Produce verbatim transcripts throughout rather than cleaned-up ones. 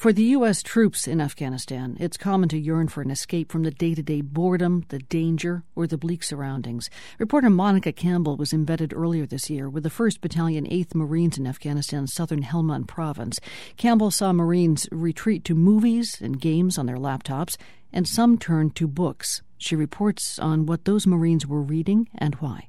For the U S troops in Afghanistan, it's common to yearn for an escape from the day-to-day boredom, the danger, or the bleak surroundings. Reporter Monica Campbell was embedded earlier this year with the first Battalion, eighth Marines in Afghanistan's southern Helmand province. Campbell saw Marines retreat to movies and games on their laptops, and some turned to books. She reports on what those Marines were reading and why.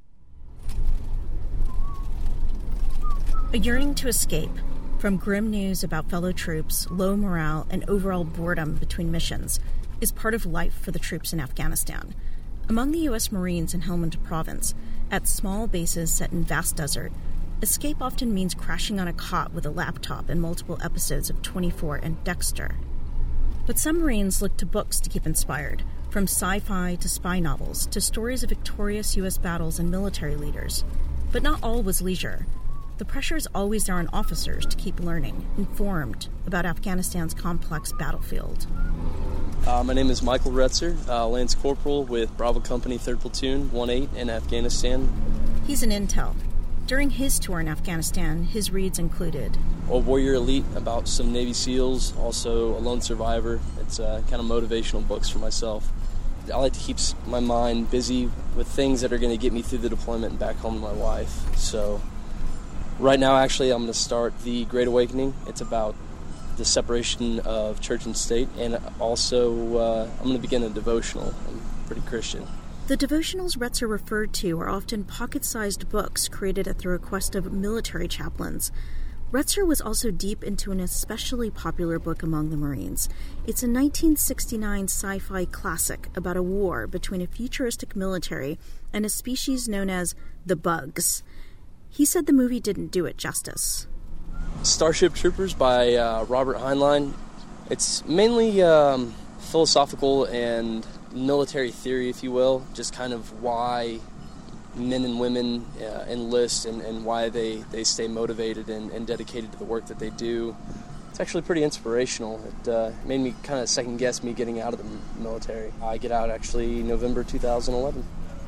A yearning to escape from grim news about fellow troops, low morale, and overall boredom between missions is part of life for the troops in Afghanistan. Among the U S Marines in Helmand province, at small bases set in vast desert, escape often means crashing on a cot with a laptop and multiple episodes of twenty-four and Dexter. But some Marines look to books to keep inspired, from sci-fi to spy novels to stories of victorious U S battles and military leaders. But not all was leisure. The pressure is always there on officers to keep learning, informed about Afghanistan's complex battlefield. Uh, my name is Michael Retzer, uh, Lance Corporal with Bravo Company, third Platoon, one eight in Afghanistan. He's an intel. During his tour in Afghanistan, his reads included Old Warrior Elite, about some Navy SEALs, also A Lone Survivor. It's uh, kind of motivational books for myself. I like to keep my mind busy with things that are going to get me through the deployment and back home to my wife. So right now, actually, I'm going to start The Great Awakening. It's about the separation of church and state, and also uh, I'm going to begin a devotional. I'm pretty Christian. The devotionals Retzer referred to are often pocket-sized books created at the request of military chaplains. Retzer was also deep into an especially popular book among the Marines. It's a nineteen sixty-nine sci-fi classic about a war between a futuristic military and a species known as the Bugs. He said the movie didn't do it justice. Starship Troopers by uh, Robert Heinlein. It's mainly um, philosophical and military theory, if you will, just kind of why men and women uh, enlist and, and why they, they stay motivated and, and dedicated to the work that they do. It's actually pretty inspirational. It uh, made me kind of second guess me getting out of the military. I get out actually November two thousand eleven.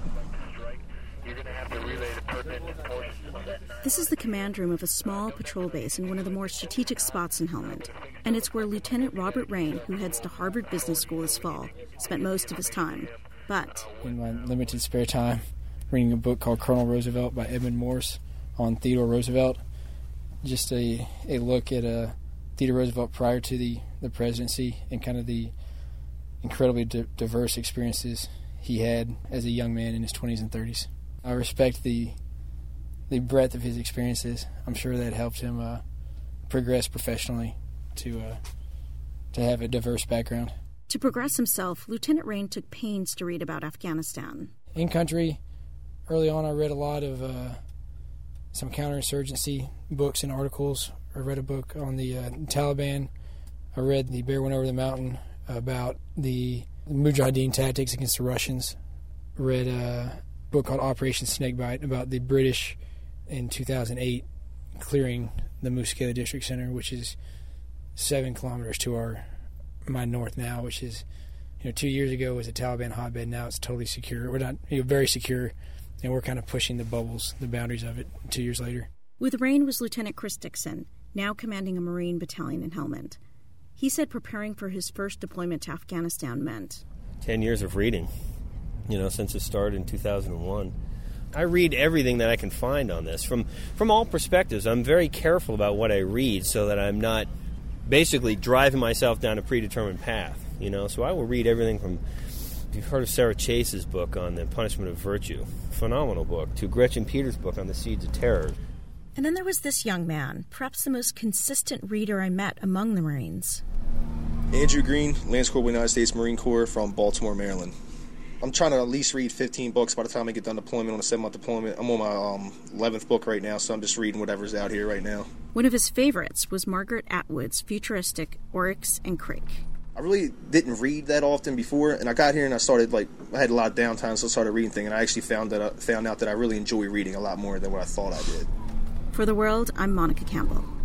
This is the command room of a small patrol base in one of the more strategic spots in Helmand, and it's where Lieutenant Robert Rain, who heads to Harvard Business School this fall, spent most of his time. But in my limited spare time, reading a book called Colonel Roosevelt by Edmund Morse on Theodore Roosevelt, just a, a look at uh, Theodore Roosevelt prior to the, the presidency and kind of the incredibly di- diverse experiences he had as a young man in his twenties and thirties. I respect the the breadth of his experiences. I'm sure that helped him uh, progress professionally to uh, to have a diverse background. To progress himself, Lieutenant Rain took pains to read about Afghanistan. In country, early on I read a lot of uh, some counterinsurgency books and articles. I read a book on the uh, Taliban. I read The Bear Went Over the Mountain about the Mujahideen tactics against the Russians. I read a book called Operation Snakebite about the British in two thousand eight clearing the Muskela District Center, which is seven kilometers to our my north now, which is, you know, two years ago was a Taliban hotbed. Now it's totally secure. We're not, you know, very secure, and we're kind of pushing the bubbles, the boundaries of it two years later. With Rain was Lieutenant Chris Dixon, now commanding a Marine battalion in Helmand. He said preparing for his first deployment to Afghanistan meant ten years of reading, you know, since it started in two thousand one. I read everything that I can find on this from, from all perspectives. I'm very careful about what I read so that I'm not basically driving myself down a predetermined path, you know. So I will read everything from, you've heard of Sarah Chase's book on the punishment of virtue, phenomenal book, to Gretchen Peters' book on the seeds of terror. And then there was this young man, perhaps the most consistent reader I met among the Marines. Andrew Green, Lance Corporal, United States Marine Corps from Baltimore, Maryland. I'm trying to at least read fifteen books by the time I get done deployment on a seven-month deployment. I'm on my um, eleventh book right now, so I'm just reading whatever's out here right now. One of his favorites was Margaret Atwood's futuristic Oryx and Crake. I really didn't read that often before, and I got here and I started, like, I had a lot of downtime, so I started reading things, and I actually found that I found out that I really enjoy reading a lot more than what I thought I did. For The World, I'm Monica Campbell.